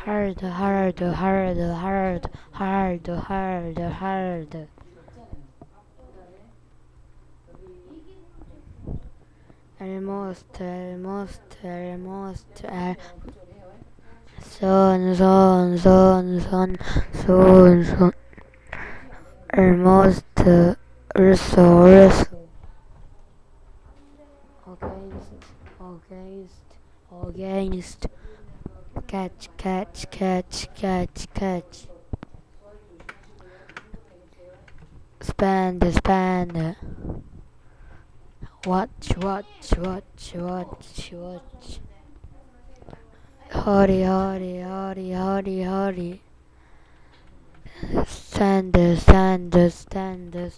hard, hard, hard, hard, hard, hard, hard. Almost, almost, almost, son, son, son, son, son, son. Almost, russo, russo. Against, against, catch, catch, catch, catch, catch. Spend, spend. Watch, watch, watch, watch, watch. Hurry, hurry, hurry, hurry, hurry. Stand, stand, stand,